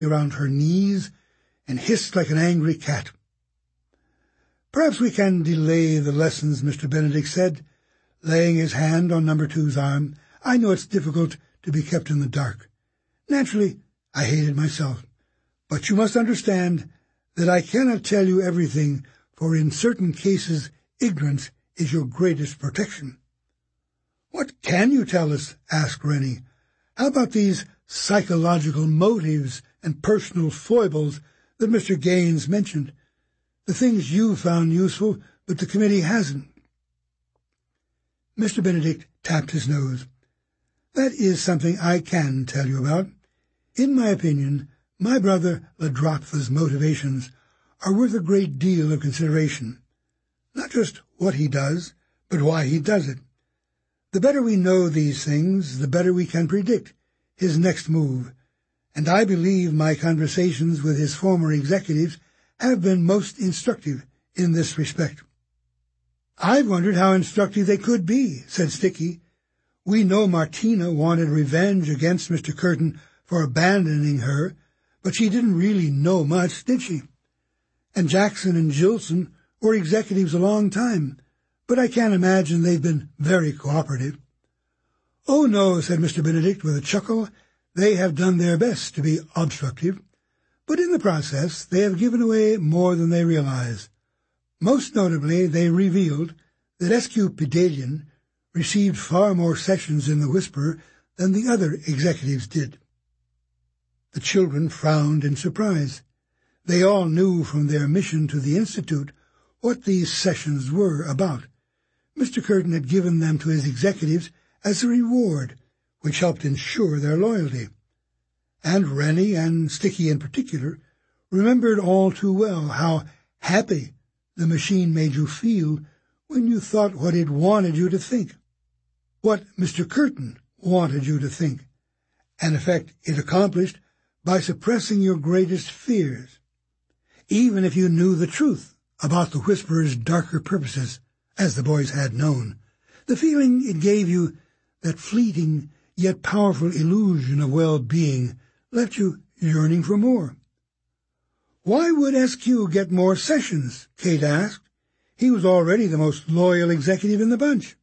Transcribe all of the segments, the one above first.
around her knees and hissed like an angry cat. "Perhaps we can delay the lessons," Mr. Benedict said, laying his hand on number 2's arm. "I know it's difficult to be kept in the dark. Naturally, I hate it myself. But you must understand that I cannot tell you everything, for in certain cases ignorance is your greatest protection." "What can you tell us?" asked Rennie. "How about these psychological motives and personal foibles that Mr. Gaines mentioned? The things you found useful, but the committee hasn't." Mr. Benedict tapped his nose. "That is something I can tell you about. In my opinion, my brother Ladrothva's motivations are worth a great deal of consideration. Not just what he does, but why he does it. The better we know these things, the better we can predict his next move, and I believe my conversations with his former executives have been most instructive in this respect." "I've wondered how instructive they could be," said Sticky. "We know Martina wanted revenge against Mr. Curtin for abandoning her, but she didn't really know much, did she? And Jackson and Gilson were executives a long time, but I can't imagine they've been very cooperative." "Oh, no," said Mr. Benedict with a chuckle. "They have done their best to be obstructive, but in the process they have given away more than they realize. Most notably, they revealed that S.Q. Pedalian received far more sessions in the Whisperer than the other executives did." The children frowned in surprise. They all knew from their mission to the Institute what these sessions were about. Mr. Curtin had given them to his executives as a reward, which helped ensure their loyalty. And Rennie, and Sticky in particular, remembered all too well how happy the machine made you feel when you thought what it wanted you to think. What Mr. Curtin wanted you to think, an effect it accomplished by suppressing your greatest fears. Even if you knew the truth about the Whisperer's darker purposes, as the boys had known, the feeling it gave you, that fleeting yet powerful illusion of well-being, left you yearning for more. "Why would S.Q. get more sessions?" Kate asked. "He was already the most loyal executive in the bunch."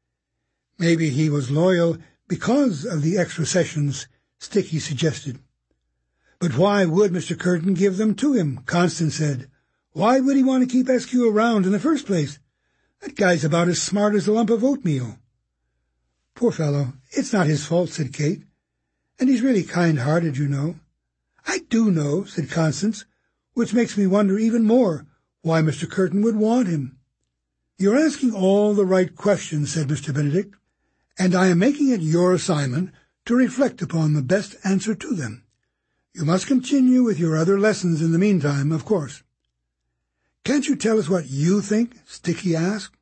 "Maybe he was loyal because of the extra sessions," Sticky suggested. "But why would Mr. Curtin give them to him?" Constance said. "Why would he want to keep S.Q. around in the first place? That guy's about as smart as a lump of oatmeal." "Poor fellow, it's not his fault," said Kate. "And he's really kind-hearted, you know." "I do know," said Constance, "which makes me wonder even more why Mr. Curtin would want him." "You're asking all the right questions," said Mr. Benedict, "and I am making it your assignment to reflect upon the best answer to them. You must continue with your other lessons in the meantime, of course." "Can't you tell us what you think?" Sticky asked.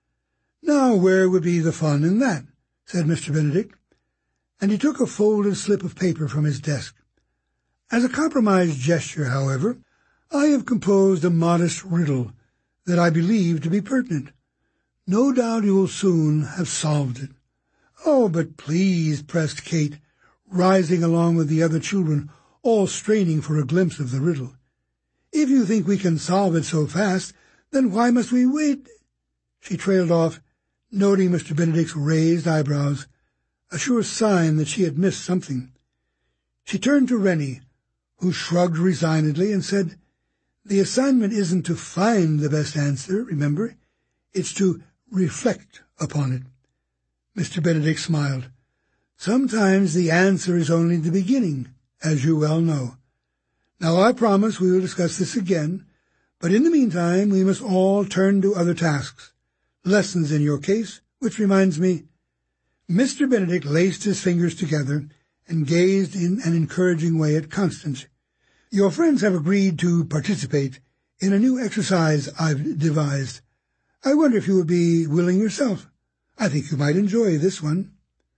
"Now, where would be the fun in that?" said Mr. Benedict, and he took a folded slip of paper from his desk. "As a compromise gesture, however, I have composed a modest riddle that I believe to be pertinent. No doubt you will soon have solved it." "Oh, but please," pressed Kate, rising along with the other children, all straining for a glimpse of the riddle. "If you think we can solve it so fast, then why must we wait?" She trailed off, noting Mr. Benedict's raised eyebrows, a sure sign that she had missed something. She turned to Rennie, who shrugged resignedly and said, "The assignment isn't to find the best answer, remember. It's to reflect upon it." Mr. Benedict smiled. "Sometimes the answer is only the beginning, as you well know. Now, I promise we will discuss this again, but in the meantime we must all turn to other tasks. Lessons in your case, which reminds me—" Mr. Benedict laced his fingers together and gazed in an encouraging way at Constance. "Your friends have agreed to participate in a new exercise I've devised. I wonder if you would be willing yourself. I think you might enjoy this one."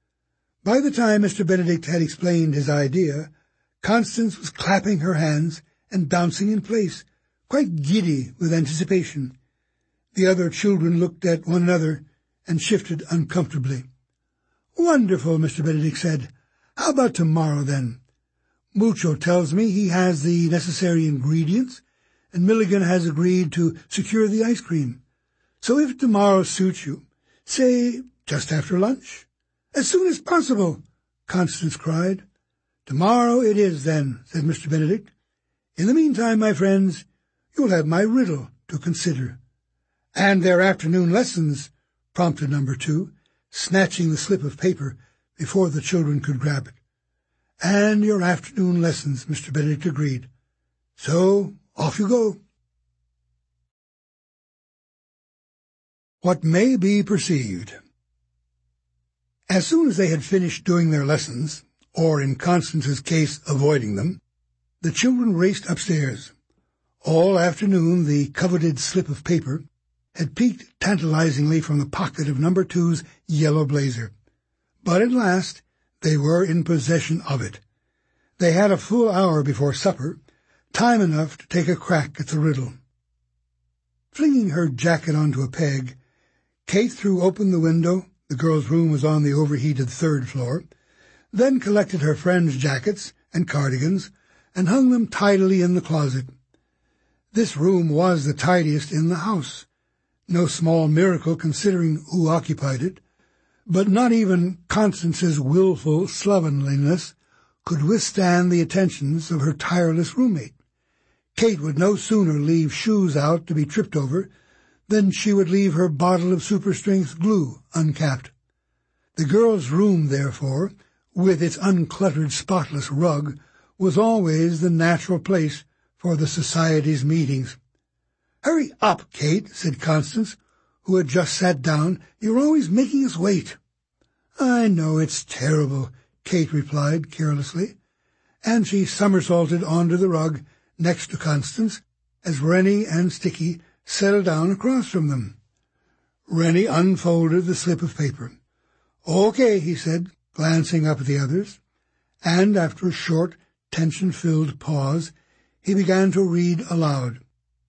By the time Mr. Benedict had explained his idea, Constance was clapping her hands and bouncing in place, quite giddy with anticipation. The other children looked at one another and shifted uncomfortably. "Wonderful," Mr. Benedict said. "How about tomorrow, then? Mucho tells me he has the necessary ingredients, and Milligan has agreed to secure the ice cream. So if tomorrow suits you, say just after lunch." "As soon as possible," Constance cried. "Tomorrow it is, then," said Mr. Benedict. "In the meantime, my friends, you'll have my riddle to consider." "And their afternoon lessons," prompted number 2, snatching the slip of paper before the children could grab it. "And your afternoon lessons," Mr. Benedict agreed. "So off you go." What may be perceived. As soon as they had finished doing their lessons, or in Constance's case avoiding them, the children raced upstairs. All afternoon the coveted slip of paper had peeked tantalizingly from the pocket of number 2's yellow blazer. But at last they were in possession of it. They had a full hour before supper, time enough to take a crack at the riddle. Flinging her jacket onto a peg, Kate threw open the window — the girls' room was on the overheated 3rd floor — then collected her friends' jackets and cardigans and hung them tidily in the closet. This room was the tidiest in the house, no small miracle considering who occupied it, but not even Constance's willful slovenliness could withstand the attentions of her tireless roommate. Kate would no sooner leave shoes out to be tripped over than she would leave her bottle of super-strength glue uncapped. The girls' room, therefore, with its uncluttered, spotless rug, was always the natural place for the society's meetings. "Hurry up, Kate," said Constance, who had just sat down. "You're always making us wait." "I know, it's terrible," Kate replied carelessly, and she somersaulted onto the rug next to Constance as Rennie and Sticky settled down across from them. Rennie unfolded the slip of paper. "Okay," he said, glancing up at the others, and after a short, tension-filled pause, he began to read aloud.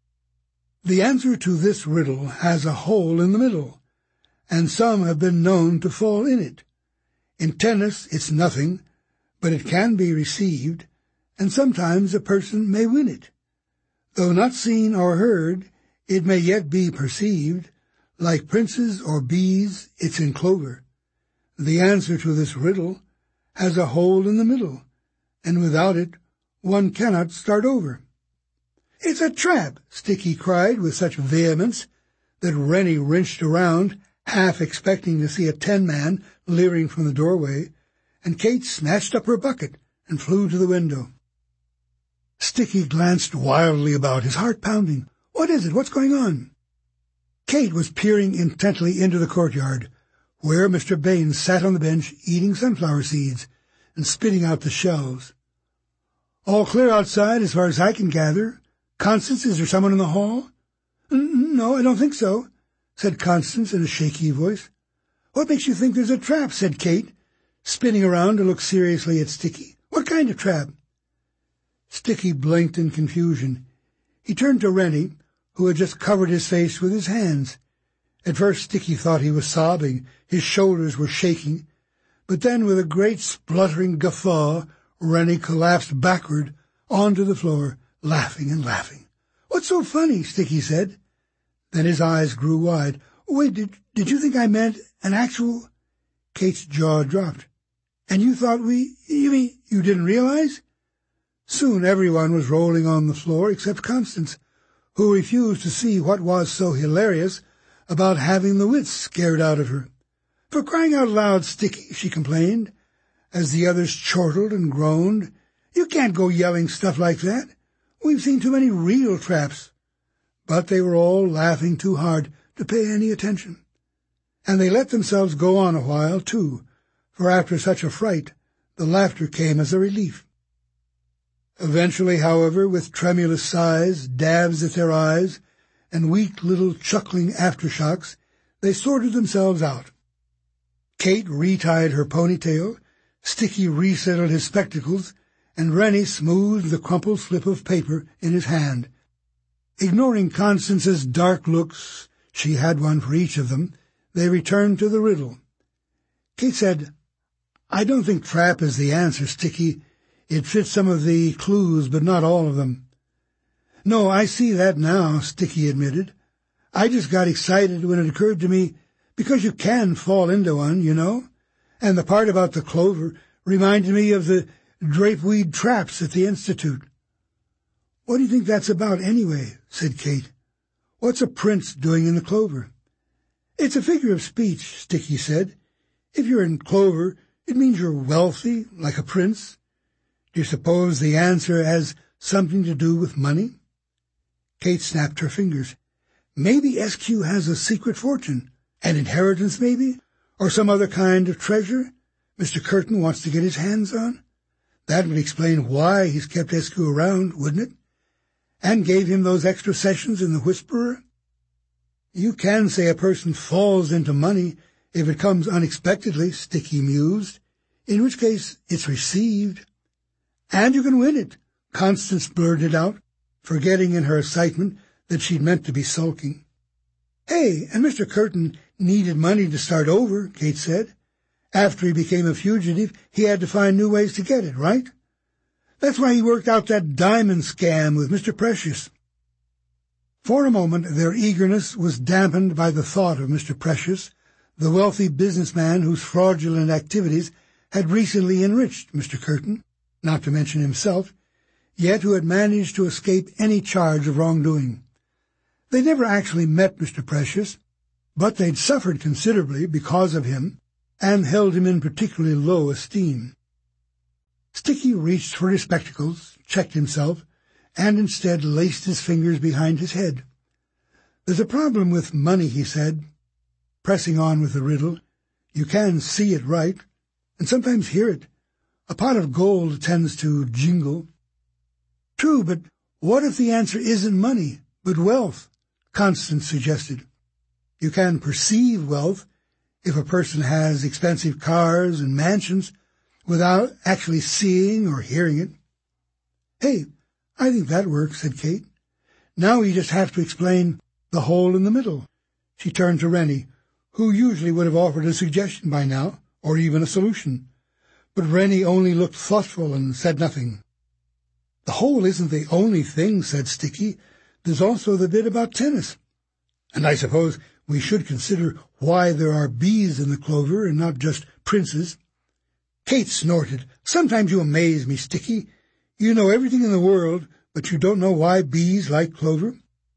"The answer to this riddle has a hole in the middle, and some have been known to fall in it. In tennis it's nothing, but it can be received, and sometimes a person may win it. Though not seen or heard, it may yet be perceived. Like princes or bees, it's in clover. The answer to this riddle has a hole in the middle, and without it one cannot start over." "It's a trap!" Sticky cried with such vehemence that Rennie wrenched around, half expecting to see a 10-man leering from the doorway, and Kate snatched up her bucket and flew to the window. Sticky glanced wildly about, his heart pounding. "What is it? What's going on?" Kate was peering intently into the courtyard, where Mr. Baines sat on the bench eating sunflower seeds and spitting out the shells. "All clear outside as far as I can gather. Constance, is there someone in the hall?" "No, I don't think so," said Constance in a shaky voice. "What makes you think there's a trap?" said Kate, spinning around to look seriously at Sticky. "What kind of trap?" Sticky blinked in confusion. He turned to Rennie, who had just covered his face with his hands. At first Sticky thought he was sobbing, his shoulders were shaking, but then with a great spluttering guffaw, Rennie collapsed backward onto the floor, laughing and laughing. "What's so funny?" Sticky said. Then his eyes grew wide. "Wait, did you think I meant an actual—" Kate's jaw dropped. "And you thought you mean you didn't realize?" Soon everyone was rolling on the floor except Constance, who refused to see what was so hilarious about having the wits scared out of her. "For crying out loud, Sticky," she complained, as the others chortled and groaned. "You can't go yelling stuff like that. We've seen too many real traps." But they were all laughing too hard to pay any attention. And they let themselves go on a while, too, for after such a fright, the laughter came as a relief. Eventually, however, with tremulous sighs, dabs at their eyes, and weak little chuckling aftershocks, they sorted themselves out. Kate retied her ponytail, Sticky resettled his spectacles, and Rennie smoothed the crumpled slip of paper in his hand. Ignoring Constance's dark looks — she had one for each of them — they returned to the riddle. Kate said, "I don't think trap is the answer, Sticky. It fits some of the clues, but not all of them. No, I see that now, Sticky admitted. I just got excited when it occurred to me, because you can fall into one, you know, and the part about the clover reminded me of the drapeweed traps at the Institute. What do you think that's about anyway? Said Kate. What's a prince doing in the clover? It's a figure of speech, Sticky said. If you're in clover, it means you're wealthy, like a prince. Do you suppose the answer has something to do with money? Kate snapped her fingers. Maybe SQ has a secret fortune, an inheritance maybe, or some other kind of treasure Mr. Curtin wants to get his hands on. That would explain why he's kept SQ around, wouldn't it? And gave him those extra sessions in the Whisperer. You can say a person falls into money if it comes unexpectedly, Sticky mused, in which case it's received. And you can win it, Constance blurted out, forgetting in her excitement that she'd meant to be sulking. Hey, and Mr. Curtin needed money to start over, Kate said. After he became a fugitive, he had to find new ways to get it, right? That's why he worked out that diamond scam with Mr. Precious. For a moment, their eagerness was dampened by the thought of Mr. Precious, the wealthy businessman whose fraudulent activities had recently enriched Mr. Curtin, not to mention himself, yet who had managed to escape any charge of wrongdoing. They never actually met Mr. Precious, but they'd suffered considerably because of him, and held him in particularly low esteem. Sticky reached for his spectacles, checked himself, and instead laced his fingers behind his head. There's a problem with money, he said, pressing on with the riddle. You can see it right, and sometimes hear it. A pot of gold tends to jingle. True, but what if the answer isn't money, but wealth? Constance suggested. You can perceive wealth if a person has expensive cars and mansions without actually seeing or hearing it. Hey, I think that works, said Kate. Now you just have to explain the hole in the middle. She turned to Rennie, who usually would have offered a suggestion by now, or even a solution. But Rennie only looked thoughtful and said nothing. The hole isn't the only thing, said Sticky. There's also the bit about tennis. And I suppose we should consider why there are bees in the clover and not just princes. Kate snorted. Sometimes you amaze me, Sticky. You know everything in the world, but you don't know why bees like clover.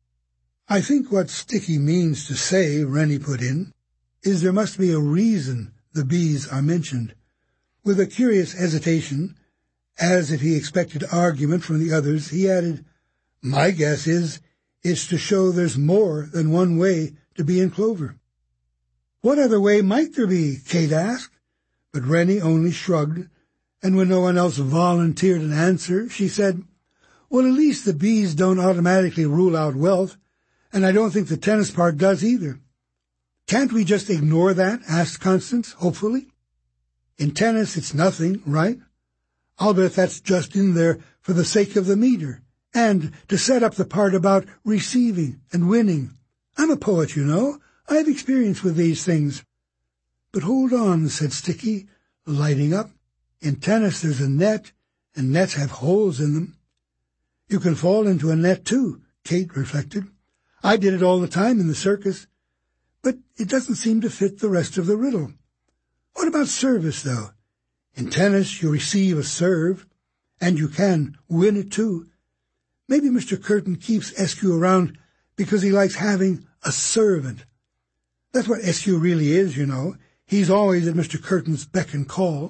I think what Sticky means to say, Rennie put in, is there must be a reason the bees are mentioned. With a curious hesitation, as if he expected argument from the others, he added, My guess is it's to show there's more than one way to be in clover. What other way might there be? Kate asked, but Rennie only shrugged, and when no one else volunteered an answer, she said, Well, at least the bees don't automatically rule out wealth, and I don't think the tennis part does either. Can't we just ignore that? Asked Constance, hopefully. In tennis, it's nothing, right? I'll bet that's just in there for the sake of the meter, and to set up the part about receiving and winning. I'm a poet, you know. I have experience with these things. But hold on, said Sticky, lighting up. In tennis there's a net, and nets have holes in them. You can fall into a net too, Kate reflected. I did it all the time in the circus. But it doesn't seem to fit the rest of the riddle. What about service, though? In tennis you receive a serve, and you can win it too. Maybe Mr. Curtin keeps SQ around because he likes having a servant. That's what SQ really is, you know. He's always at Mr. Curtin's beck and call.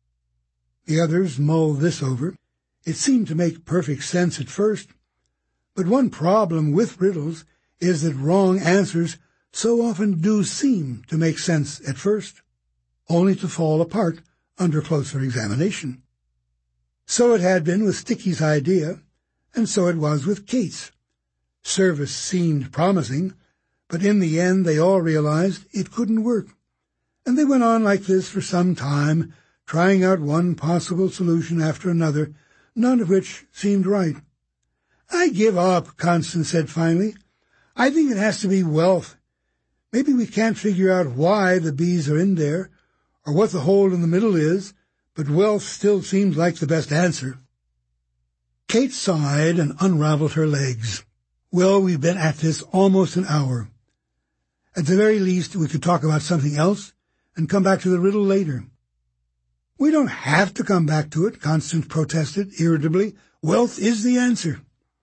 The others mulled this over. It seemed to make perfect sense at first. But one problem with riddles is that wrong answers so often do seem to make sense at first, only to fall apart under closer examination. So it had been with Sticky's idea, and so it was with Kate's. Service seemed promising, but in the end they all realized it couldn't work. And they went on like this for some time, trying out one possible solution after another, none of which seemed right. I give up, Constance said finally. I think it has to be wealth. Maybe we can't figure out why the bees are in there, or what the hole in the middle is, but wealth still seems like the best answer. Kate sighed and unraveled her legs. Well, we've been at this almost an hour. At the very least, we could talk about something else and come back to the riddle later. We don't have to come back to it, Constance protested irritably. Wealth is the answer.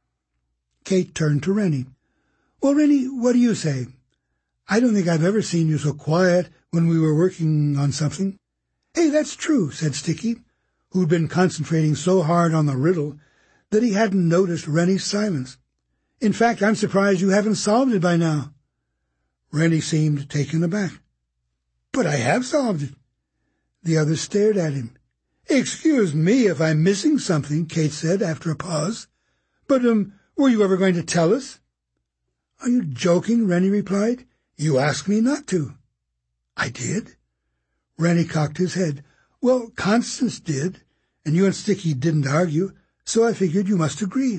Kate turned to Rennie. Well, Rennie, what do you say? I don't think I've ever seen you so quiet when we were working on something. Hey, that's true, said Sticky, who'd been concentrating so hard on the riddle that he hadn't noticed Rennie's silence. In fact, I'm surprised you haven't solved it by now. Rennie seemed taken aback. But I have solved it. The others stared at him. Excuse me if I'm missing something, Kate said after a pause. But, were you ever going to tell us? Are you joking? Rennie replied. You asked me not to. I did. Rennie cocked his head. Well, Constance did, and you and Sticky didn't argue, so I figured you must agree.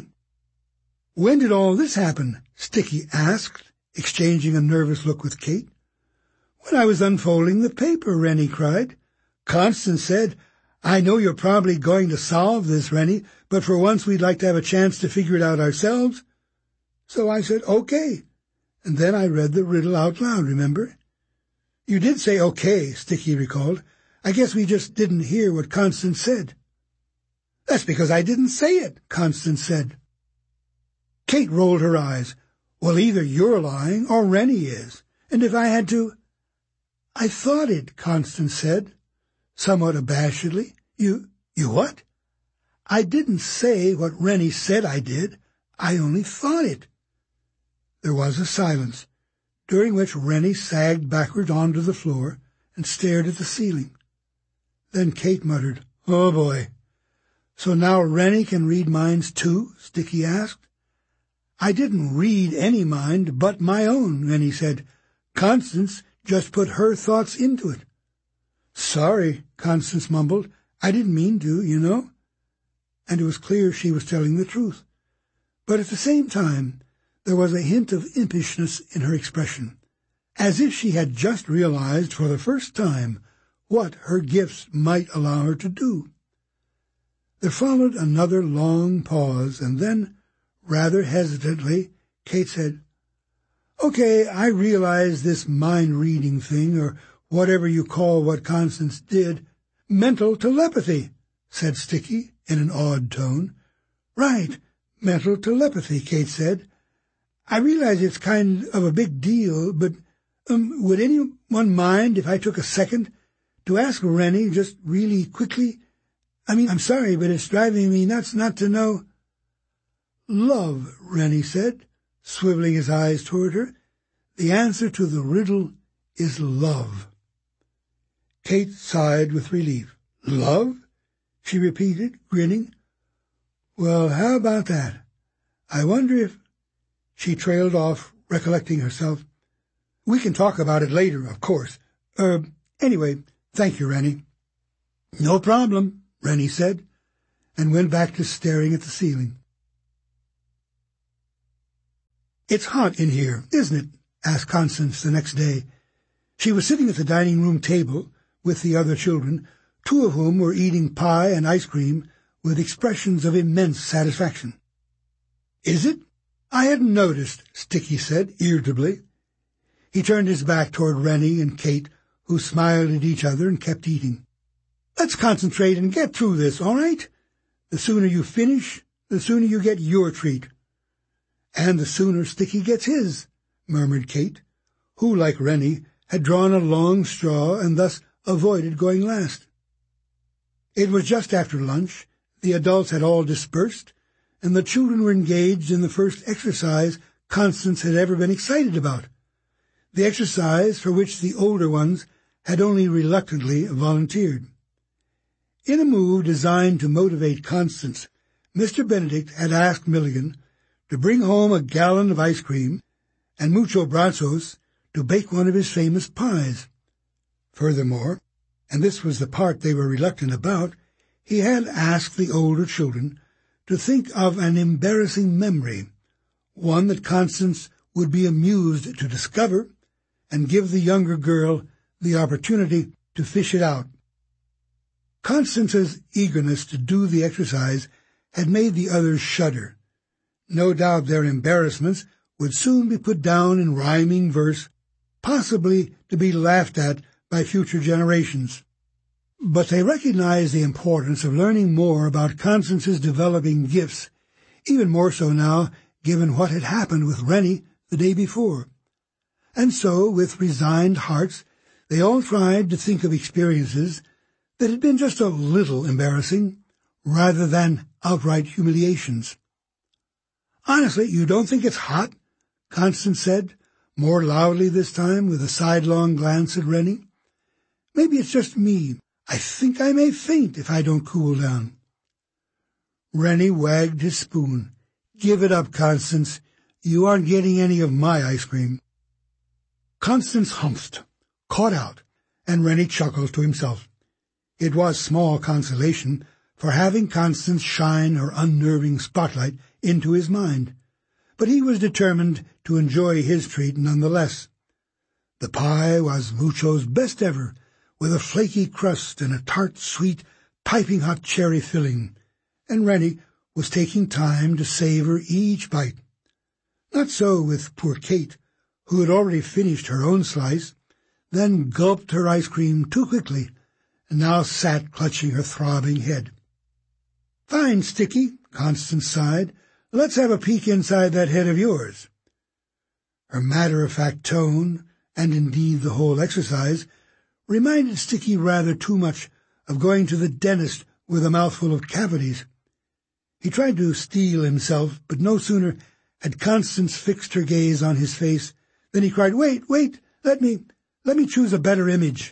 When did all this happen? Sticky asked, exchanging a nervous look with Kate. When I was unfolding the paper, Rennie cried. Constance said, I know you're probably going to solve this, Rennie, but for once we'd like to have a chance to figure it out ourselves. So I said, okay, and then I read the riddle out loud, remember? You did say okay, Sticky recalled. I guess we just didn't hear what Constance said. That's because I didn't say it, Constance said. Kate rolled her eyes. Well, either you're lying or Rennie is, and if I had to... I thought it, Constance said, somewhat abashedly. You what? I didn't say what Rennie said I did. I only thought it. There was a silence, during which Rennie sagged backward onto the floor and stared at the ceiling. Then Kate muttered, Oh, boy. So now Rennie can read minds too? Sticky asked. I didn't read any mind but my own, Rennie said. Constance just put her thoughts into it. Sorry, Constance mumbled. I didn't mean to, you know. And it was clear she was telling the truth. But at the same time, there was a hint of impishness in her expression, as if she had just realized for the first time what her gifts might allow her to do. There followed another long pause, and then, rather hesitantly, Kate said, Okay, I realize this mind-reading thing, or whatever you call what Constance did, mental telepathy, said Sticky in an awed tone. Right, mental telepathy, Kate said. I realize it's kind of a big deal, but would anyone mind if I took a second to ask Rennie just really quickly? I mean, I'm sorry, but it's driving me nuts not to know. Love, Rennie said, swiveling his eyes toward her. The answer to the riddle is love. Kate sighed with relief. Love? She repeated, grinning. Well, how about that? I wonder if... She trailed off, recollecting herself. We can talk about it later, of course. Anyway, thank you, Rennie. No problem, Rennie said, and went back to staring at the ceiling. It's hot in here, isn't it? Asked Constance the next day. She was sitting at the dining room table with the other children, two of whom were eating pie and ice cream with expressions of immense satisfaction. Is it? I hadn't noticed, Sticky said irritably. He turned his back toward Rennie and Kate, who smiled at each other and kept eating. Let's concentrate and get through this, all right? The sooner you finish, the sooner you get your treat. And the sooner Sticky gets his, murmured Kate, who, like Rennie, had drawn a long straw and thus avoided going last. It was just after lunch. The adults had all dispersed, and the children were engaged in the first exercise Constance had ever been excited about, the exercise for which the older ones had only reluctantly volunteered. In a move designed to motivate Constance, Mr. Benedict had asked Milligan to bring home a gallon of ice cream and Mucho Brazos to bake one of his famous pies. Furthermore, and this was the part they were reluctant about, he had asked the older children to think of an embarrassing memory, one that Constance would be amused to discover, and give the younger girl the opportunity to fish it out. Constance's eagerness to do the exercise had made the others shudder. No doubt their embarrassments would soon be put down in rhyming verse, possibly to be laughed at by future generations. But they recognized the importance of learning more about Constance's developing gifts, even more so now given what had happened with Rennie the day before. And so, with resigned hearts, they all tried to think of experiences that had been just a little embarrassing, rather than outright humiliations. "Honestly, you don't think it's hot?" Constance said, more loudly this time, with a sidelong glance at Rennie. "Maybe it's just me. I think I may faint if I don't cool down." Rennie wagged his spoon. "Give it up, Constance. You aren't getting any of my ice cream." Constance humphed, caught out, and Rennie chuckled to himself. It was small consolation for having Constance shine her unnerving spotlight into his mind, but he was determined to enjoy his treat nonetheless. The pie was Mucho's best ever, with a flaky crust and a tart, sweet, piping-hot cherry filling, and Rennie was taking time to savor each bite. Not so with poor Kate, who had already finished her own slice, then gulped her ice cream too quickly, and now sat clutching her throbbing head. "Fine, Sticky," Constance sighed. "Let's have a peek inside that head of yours." Her matter-of-fact tone, and indeed the whole exercise, reminded Sticky rather too much of going to the dentist with a mouthful of cavities. He tried to steel himself, but no sooner had Constance fixed her gaze on his face than he cried, Wait, let me choose a better image."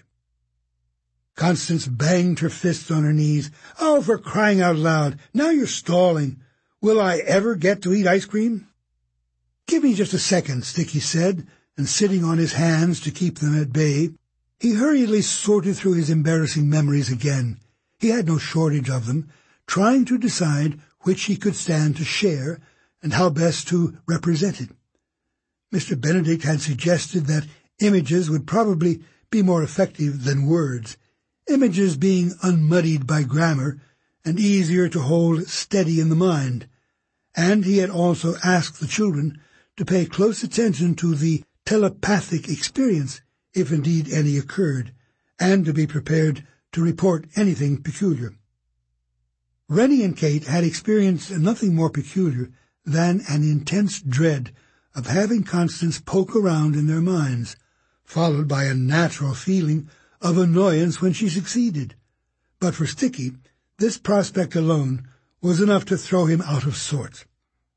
Constance banged her fists on her knees. "Oh, for crying out loud, now you're stalling. Will I ever get to eat ice cream?" "Give me just a second," Sticky said, and sitting on his hands to keep them at bay, he hurriedly sorted through his embarrassing memories again. He had no shortage of them, trying to decide which he could stand to share and how best to represent it. Mr. Benedict had suggested that images would probably be more effective than words, images being unmuddied by grammar and easier to hold steady in the mind, and he had also asked the children to pay close attention to the telepathic experience, if indeed any occurred, and to be prepared to report anything peculiar. Rennie and Kate had experienced nothing more peculiar than an intense dread of having Constance poke around in their minds, followed by a natural feeling of annoyance when she succeeded. But for Sticky, this prospect alone was enough to throw him out of sorts.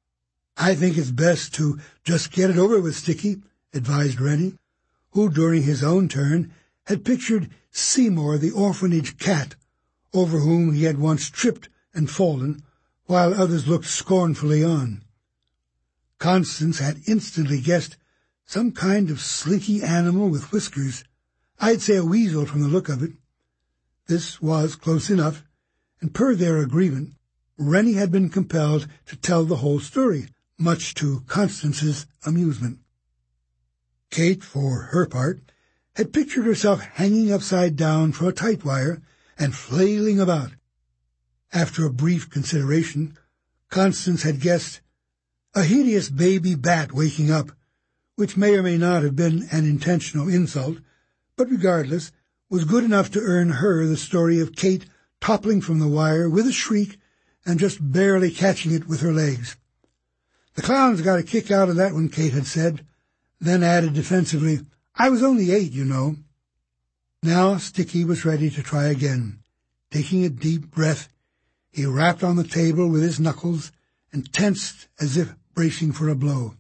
"I think it's best to just get it over with, Sticky," advised Rennie, who during his own turn had pictured Seymour the orphanage cat, over whom he had once tripped and fallen, while others looked scornfully on. Constance had instantly guessed some kind of slinky animal with whiskers. I'd say a weasel from the look of it. This was close enough, and per their agreement, Rennie had been compelled to tell the whole story, much to Constance's amusement. Kate, for her part, had pictured herself hanging upside down from a tight wire and flailing about. After a brief consideration, Constance had guessed a hideous baby bat waking up, which may or may not have been an intentional insult, but regardless, was good enough to earn her the story of Kate toppling from the wire with a shriek and just barely catching it with her legs. "The clown's got a kick out of that one," Kate had said, then added defensively, "I was only 8, you know." Now Sticky was ready to try again. Taking a deep breath, he rapped on the table with his knuckles and tensed as if bracing for a blow.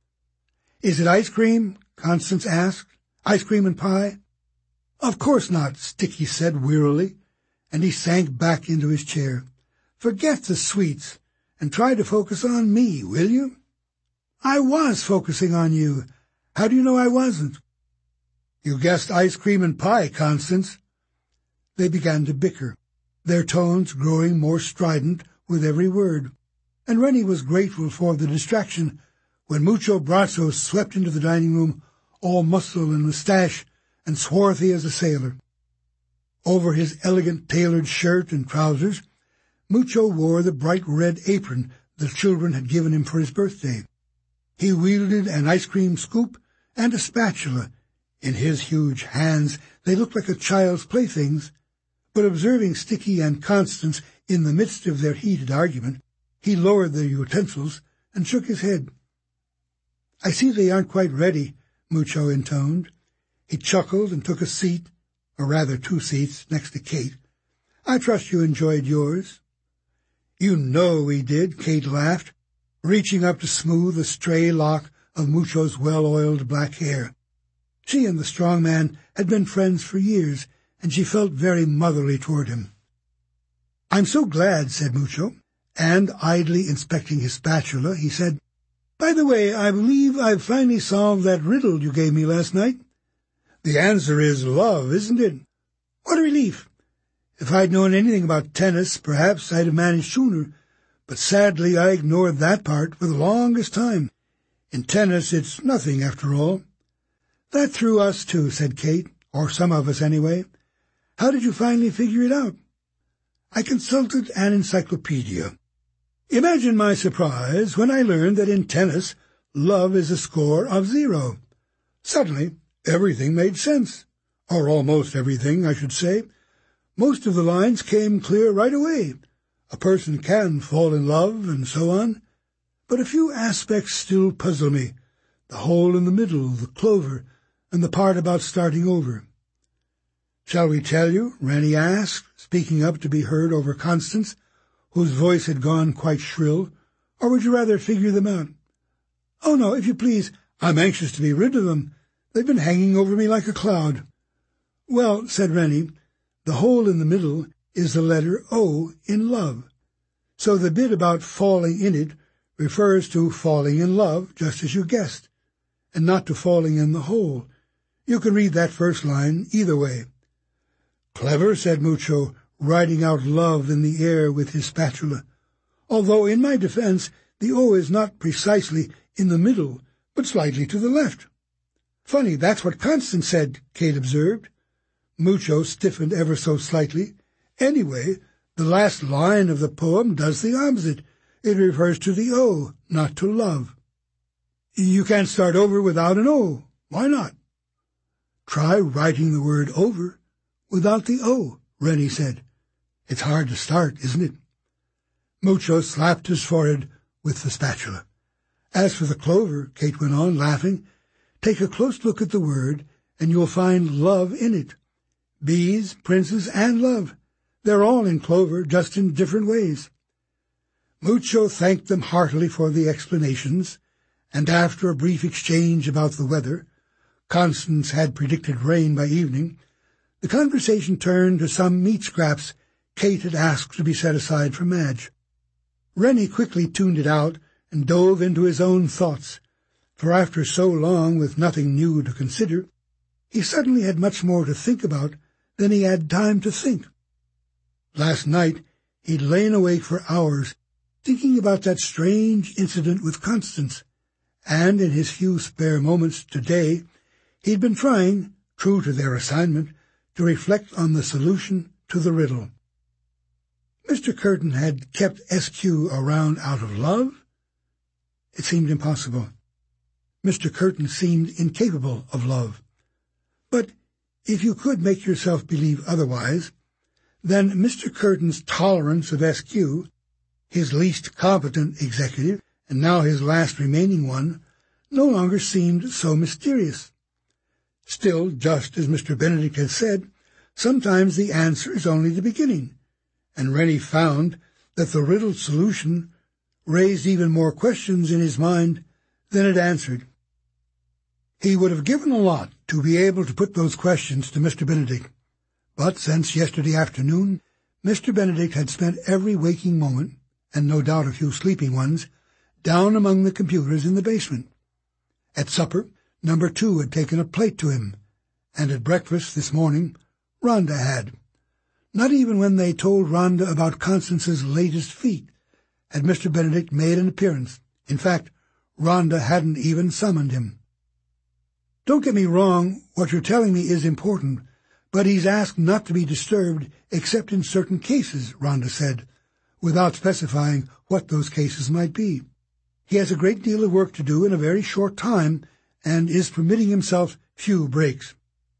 "Is it ice cream?" Constance asked. "Ice cream and pie?" "Of course not," Sticky said wearily, and he sank back into his chair. "Forget the sweets and try to focus on me, will you?" "I was focusing on you. How do you know I wasn't?" "You guessed ice cream and pie, Constance." They began to bicker, their tones growing more strident with every word, and Rennie was grateful for the distraction when Mucho Brazzo swept into the dining room, all muscle and moustache, and swarthy as a sailor. Over his elegant tailored shirt and trousers, Mucho wore the bright red apron the children had given him for his birthday. He wielded an ice cream scoop and a spatula. In his huge hands they looked like a child's playthings, but observing Sticky and Constance in the midst of their heated argument, he lowered the utensils and shook his head. "I see they aren't quite ready," Mucho intoned. He chuckled and took a seat, or rather 2 seats, next to Kate. "I trust you enjoyed yours." "You know we did," Kate laughed, reaching up to smooth a stray lock of Mucho's well-oiled black hair. She and the strong man had been friends for years, and she felt very motherly toward him. "I'm so glad," said Mucho, and idly inspecting his spatula, he said, "By the way, I believe I've finally solved that riddle you gave me last night." "The answer is love, isn't it?" "What a relief! If I'd known anything about tennis, perhaps I'd have managed sooner, but sadly I ignored that part for the longest time. In tennis it's nothing after all." "That threw us too," said Kate, "or some of us anyway. How did you finally figure it out?" "I consulted an encyclopedia. Imagine my surprise when I learned that in tennis love is a score of 0. Suddenly everything made sense, or almost everything, I should say. Most of the lines came clear right away. A person can fall in love, and so on. But a few aspects still puzzle me. The hole in the middle, the clover, and the part about starting over." "Shall we tell you?" Rennie asked, speaking up to be heard over Constance, whose voice had gone quite shrill. "Or would you rather figure them out?" "Oh, no, if you please. I'm anxious to be rid of them. They've been hanging over me like a cloud." "Well," said Rennie, "the hole in the middle is the letter O in love. So the bit about falling in it refers to falling in love, just as you guessed, and not to falling in the hole. You can read that first line either way." "Clever," said Mucho, writing out love in the air with his spatula. "Although, in my defense, the O is not precisely in the middle, but slightly to the left." "Funny, that's what Constance said," Kate observed. Mucho stiffened ever so slightly. "Anyway, the last line of the poem does the opposite. It refers to the O, not to love." "You can't start over without an O. Why not?" "Try writing the word over without the O," Rennie said. "It's hard to start, isn't it?" Mucho slapped his forehead with the spatula. "As for the clover," Kate went on, laughing, "take a close look at the word, and you'll find love in it. Bees, princes, and love. They're all in clover, just in different ways." Mucho thanked them heartily for the explanations, and after a brief exchange about the weather — Constance had predicted rain by evening — the conversation turned to some meat scraps Kate had asked to be set aside for Madge. Rennie quickly tuned it out and dove into his own thoughts, for after so long with nothing new to consider, he suddenly had much more to think about than he had time to think. Last night he'd lain awake for hours thinking about that strange incident with Constance, and in his few spare moments today he'd been trying, true to their assignment, to reflect on the solution to the riddle. Mr. Curtin had kept SQ around out of love? It seemed impossible. Mr. Curtin seemed incapable of love. But if you could make yourself believe otherwise, then Mr. Curtin's tolerance of SQ, his least competent executive, and now his last remaining one, no longer seemed so mysterious. Still, just as Mr. Benedict had said, sometimes the answer is only the beginning, and Rennie found that the riddle's solution raised even more questions in his mind than it answered. He would have given a lot to be able to put those questions to Mr. Benedict, but since yesterday afternoon, Mr. Benedict had spent every waking moment, and no doubt a few sleeping ones, down among the computers in the basement. At supper, Number 2 had taken a plate to him, and at breakfast this morning, Rhonda had. Not even when they told Rhonda about Constance's latest feat had Mr. Benedict made an appearance. In fact, Rhonda hadn't even summoned him. "Don't get me wrong, what you're telling me is important, But he's asked not to be disturbed except in certain cases, Rhonda said, without specifying what those cases might be. He has a great deal of work to do in a very short time, and is permitting himself few breaks.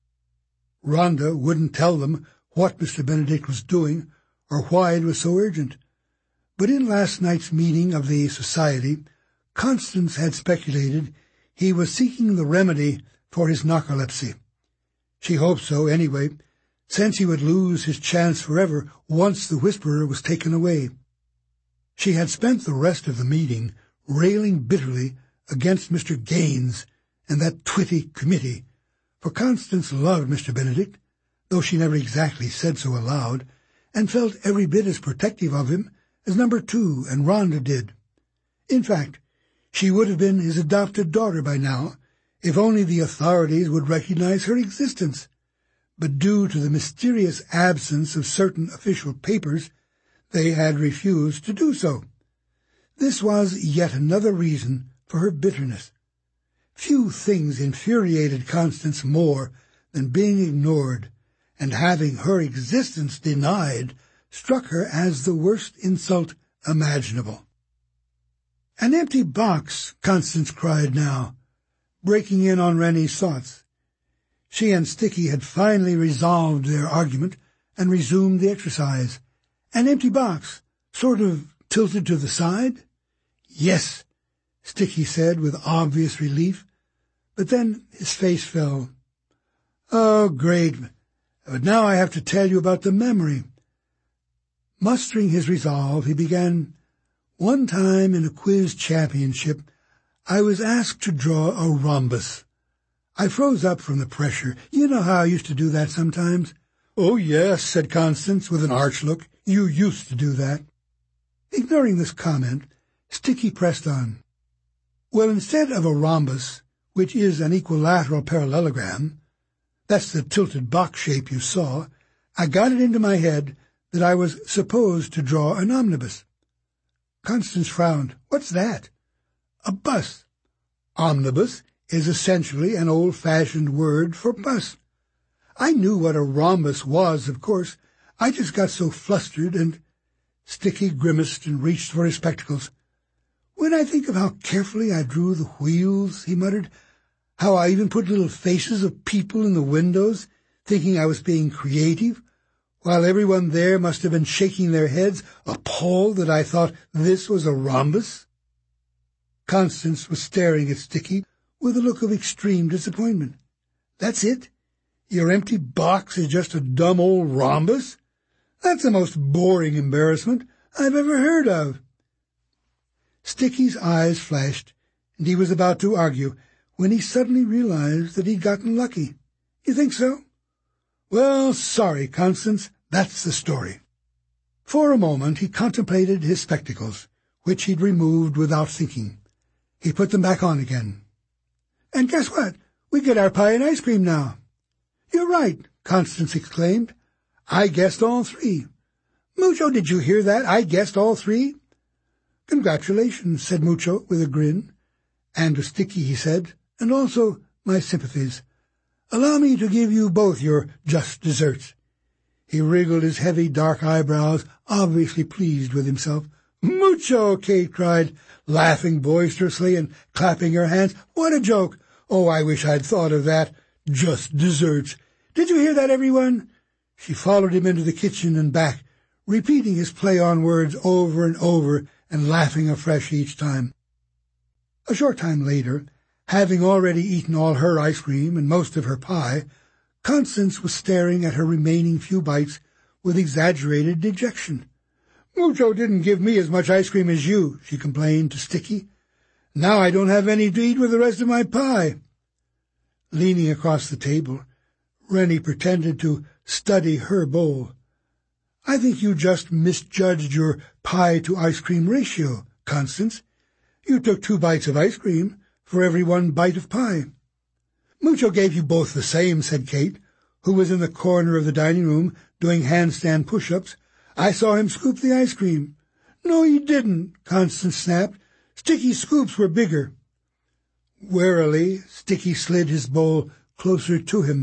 Rhonda wouldn't tell them what Mr. Benedict was doing, or why it was so urgent. But in last night's meeting of the Society, Constance had speculated he was seeking the remedy for his narcolepsy. She hoped so, anyway, since he would lose his chance forever once the Whisperer was taken away. She had spent the rest of the meeting railing bitterly against Mr. Gaines and that Twitty committee, for Constance loved Mr. Benedict, though she never exactly said so aloud, and felt every bit as protective of him as Number 2 and Rhonda did. In fact, she would have been his adopted daughter by now, if only the authorities would recognize her existence. But due to the mysterious absence of certain official papers, they had refused to do so. This was yet another reason for her bitterness. Few things infuriated Constance more than being ignored, and having her existence denied struck her as the worst insult imaginable. "An empty box," Constance cried now, breaking in on Rennie's thoughts. She and Sticky had finally resolved their argument and resumed the exercise. "An empty box, sort of tilted to the side?" "Yes," Sticky said with obvious relief, but then his face fell. "Oh, great, but now I have to tell you about the memory." Mustering his resolve, he began, "One time in a quiz championship, I was asked to draw a rhombus. I froze up from the pressure. You know how I used to do that sometimes?" "Oh, yes," said Constance with an arch look. "You used to do that." Ignoring this comment, Sticky pressed on. "Well, instead of a rhombus, which is an equilateral parallelogram, that's the tilted box shape you saw, I got it into my head that I was supposed to draw an omnibus." Constance frowned. "What's that?" "A bus." "Omnibus is essentially an old-fashioned word for bus. I knew what a rhombus was, of course. I just got so flustered and—" Sticky grimaced and reached for his spectacles. "When I think of how carefully I drew the wheels," he muttered, "how I even put little faces of people in the windows, thinking I was being creative, while everyone there must have been shaking their heads, appalled that I thought this was a rhombus." Constance was staring at Sticky with a look of extreme disappointment. "That's it? Your empty box is just a dumb old rhombus? That's the most boring embarrassment I've ever heard of." Sticky's eyes flashed, and he was about to argue, when he suddenly realized that he'd gotten lucky. "You think so? Well, sorry, Constance, that's the story." For a moment he contemplated his spectacles, which he'd removed without thinking. He put them back on again. "And guess what? We get our pie and ice cream now." "You're right," Constance exclaimed. "I guessed all 3. Mucho, did you hear that? I guessed all 3. "Congratulations," said Mucho with a grin. And to Sticky he said, "And also my sympathies. Allow me to give you both your just desserts." He wriggled his heavy dark eyebrows, obviously pleased with himself. "Mucho!" Kate cried, laughing boisterously and clapping her hands. "What a joke! Oh, I wish I'd thought of that. Just desserts. Did you hear that, everyone?" She followed him into the kitchen and back, repeating his play on words over and over and laughing afresh each time. A short time later, having already eaten all her ice cream and most of her pie, Constance was staring at her remaining few bites with exaggerated dejection. "Mucho didn't give me as much ice cream as you," she complained to Sticky. "Now I don't have any to eat with the rest of my pie." Leaning across the table, Rennie pretended to study her bowl. "I think you just misjudged your pie-to-ice cream ratio, Constance. You took 2 bites of ice cream for every 1 bite of pie." "Mucho gave you both the same," said Kate, who was in the corner of the dining room doing handstand push-ups. "I saw him scoop the ice cream." "No, he didn't," Constance snapped. "Sticky's scoops were bigger." Warily, Sticky slid his bowl closer to him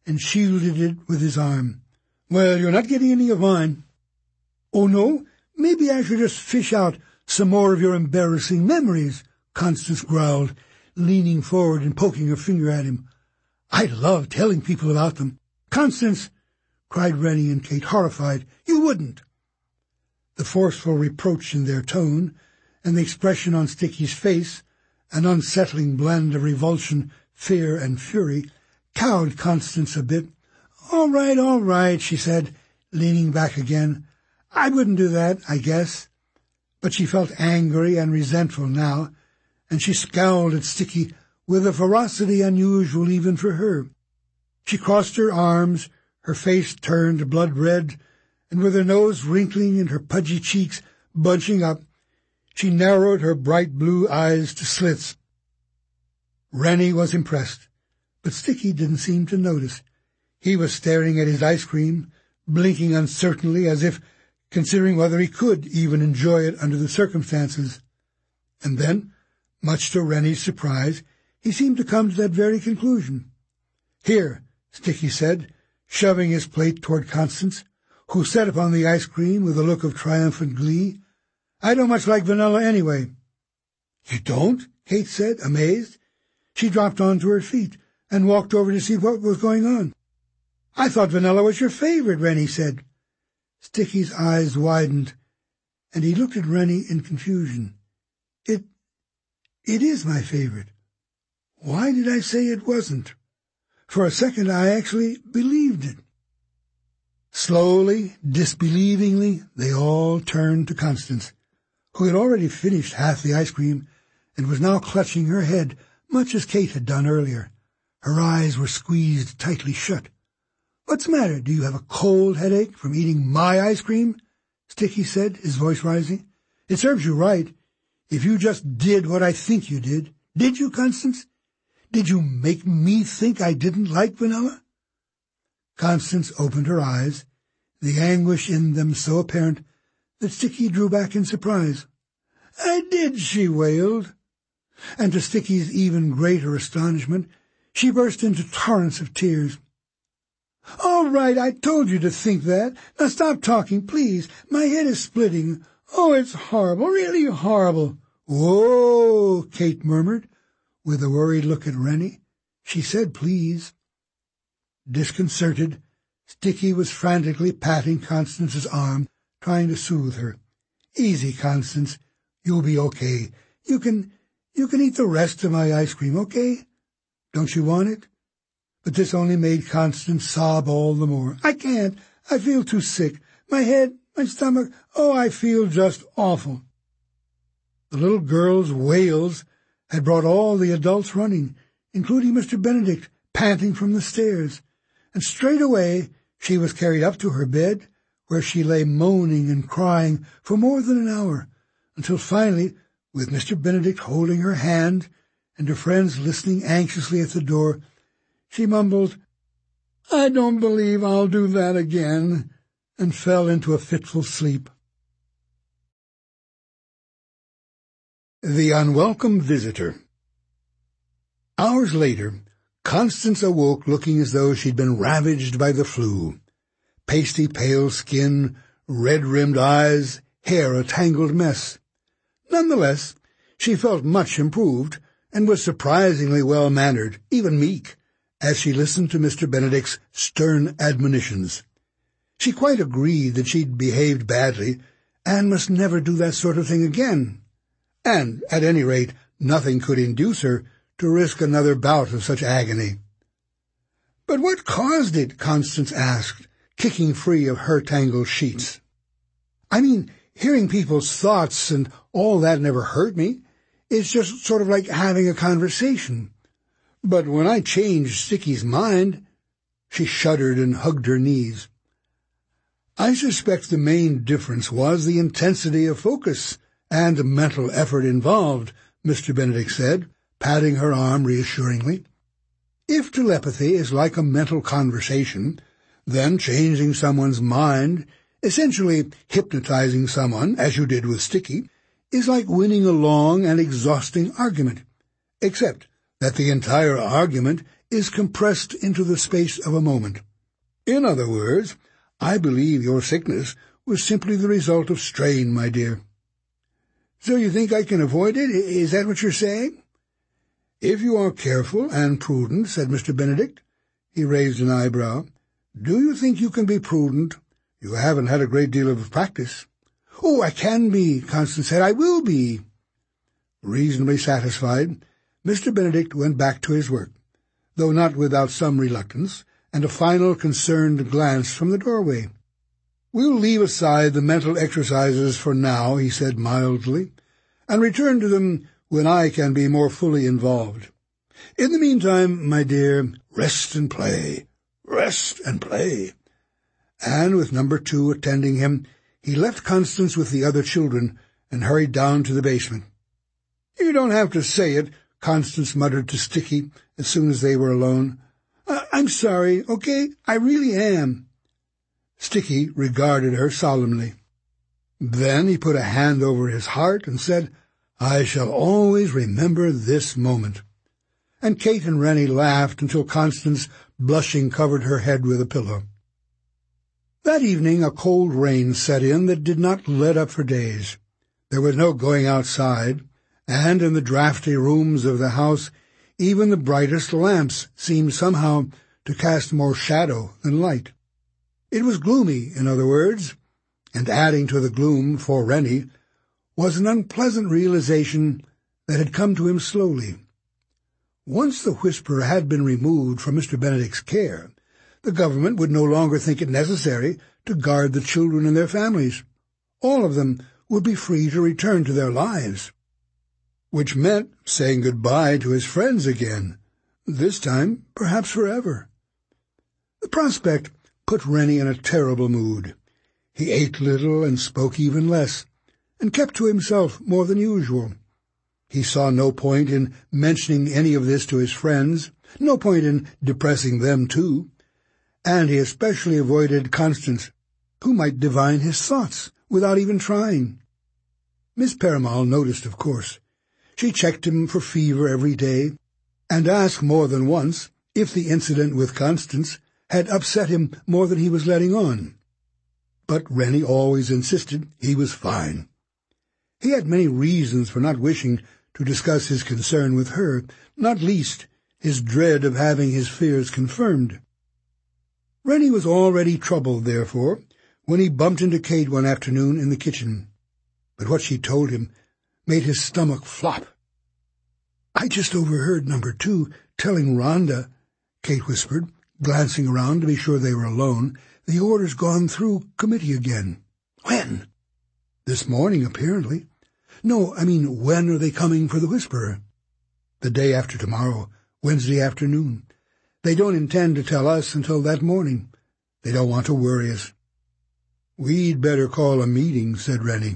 and shielded it with his arm. "Well, you're not getting any of mine." "Oh, no? Maybe I should just fish out some more of your embarrassing memories," Constance growled, leaning forward and poking her finger at him. "I love telling people about them." "Constance!" cried Rennie and Kate, horrified. "You wouldn't!" The forceful reproach in their tone, and the expression on Sticky's face, an unsettling blend of revulsion, fear, and fury, cowed Constance a bit. All right, she said, leaning back again. "I wouldn't do that, I guess." But she felt angry and resentful now, and she scowled at Sticky with a ferocity unusual even for her. She crossed her arms, her face turned blood-red, and with her nose wrinkling and her pudgy cheeks bunching up, she narrowed her bright blue eyes to slits. Rennie was impressed, but Sticky didn't seem to notice. He was staring at his ice cream, blinking uncertainly as if considering whether he could even enjoy it under the circumstances. And then, much to Rennie's surprise, he seemed to come to that very conclusion. "Here," Sticky said, shoving his plate toward Constance, who sat upon the ice cream with a look of triumphant glee. "I don't much like vanilla anyway." "You don't?" Kate said, amazed. She dropped onto her feet and walked over to see what was going on. "I thought vanilla was your favorite," Rennie said. Sticky's eyes widened, and he looked at Rennie in confusion. It is my favorite. Why did I say it wasn't? For a second I actually believed it." Slowly, disbelievingly, they all turned to Constance, who had already finished half the ice cream and was now clutching her head, much as Kate had done earlier. Her eyes were squeezed tightly shut. "What's the matter? Do you have a cold headache from eating my ice cream?" Sticky said, his voice rising. "It serves you right. If you just did what I think you did. Did you, Constance? Did you make me think I didn't like vanilla?" Constance opened her eyes, the anguish in them so apparent that Sticky drew back in surprise. "I did," she wailed. And to Sticky's even greater astonishment, she burst into torrents of tears. "All right, I told you to think that. Now stop talking, please. My head is splitting. Oh, it's horrible, really horrible." "Whoa," Kate murmured, with a worried look at Rennie. She said please. Disconcerted, Sticky was frantically patting Constance's arm, trying to soothe her. "Easy, Constance. You'll be okay. You can eat the rest of my ice cream, okay? Don't you want it?" But this only made Constance sob all the more. "I can't. I feel too sick. My head, my stomach, oh, I feel just awful." The little girl's wails had brought all the adults running, including Mr. Benedict, panting from the stairs, and straight away she was carried up to her bed, where she lay moaning and crying for more than an hour, until finally, with Mr. Benedict holding her hand and her friends listening anxiously at the door, she mumbled, "I don't believe I'll do that again," and fell into a fitful sleep. The Unwelcome Visitor. Hours later, Constance awoke looking as though she'd been ravaged by the flu. Pasty pale skin, red-rimmed eyes, hair a tangled mess. Nonetheless, she felt much improved, and was surprisingly well-mannered, even meek, as she listened to Mr. Benedict's stern admonitions. She quite agreed that she'd behaved badly, and must never do that sort of thing again. And, at any rate, nothing could induce her to risk another bout of such agony. "But what caused it?" Constance asked, kicking free of her tangled sheets. "I mean, hearing people's thoughts and all that never hurt me. It's just sort of like having a conversation. But when I changed Sticky's mind—" She shuddered and hugged her knees. "I suspect the main difference was the intensity of focus and mental effort involved," Mr. Benedict said, patting her arm reassuringly. "If telepathy is like a mental conversation, then changing someone's mind, essentially hypnotizing someone, as you did with Sticky, is like winning a long and exhausting argument, except that the entire argument is compressed into the space of a moment. In other words, I believe your sickness was simply the result of strain, my dear." "So you think I can avoid it? Is that what you're saying?" "If you are careful and prudent," said Mr. Benedict. He raised an eyebrow. "Do you think you can be prudent? You haven't had a great deal of practice." "Oh, I can be," Constance said. "I will be." Reasonably satisfied, Mr. Benedict went back to his work, though not without some reluctance, and a final concerned glance from the doorway. "We'll leave aside the mental exercises for now," he said mildly, "and return to them when I can be more fully involved. In the meantime, my dear, rest and play, rest and play." And with number 2 attending him, he left Constance with the other children and hurried down to the basement. "You don't have to say it," Constance muttered to Sticky as soon as they were alone. I'm sorry, okay? I really am." Sticky regarded her solemnly. Then he put a hand over his heart and said, "I shall always remember this moment." And Kate and Rennie laughed until Constance, blushing, covered her head with a pillow. That evening a cold rain set in that did not let up for days. There was no going outside, and in the draughty rooms of the house even the brightest lamps seemed somehow to cast more shadow than light. It was gloomy, in other words, and adding to the gloom for Rennie was an unpleasant realization that had come to him slowly. Once the Whisperer had been removed from Mr. Benedict's care, the government would no longer think it necessary to guard the children and their families. All of them would be free to return to their lives, which meant saying goodbye to his friends again, this time perhaps forever. The prospect put Rennie in a terrible mood. He ate little and spoke even less, and kept to himself more than usual. He saw no point in mentioning any of this to his friends, no point in depressing them too, and he especially avoided Constance, who might divine his thoughts without even trying. Miss Perumal noticed, of course. She checked him for fever every day, and asked more than once if the incident with Constance had upset him more than he was letting on. But Rennie always insisted he was fine. He had many reasons for not wishing to discuss his concern with her, not least his dread of having his fears confirmed. Rennie was already troubled, therefore, when he bumped into Kate one afternoon in the kitchen. But what she told him made his stomach flop. "I just overheard number 2 telling Rhonda," Kate whispered, glancing around to be sure they were alone. "The order's gone through committee again." "When?" "This morning, apparently." "No, I mean, when are they coming for the Whisperer?" "The day after tomorrow, Wednesday afternoon. They don't intend to tell us until that morning. They don't want to worry us." "We'd better call a meeting," said Rennie.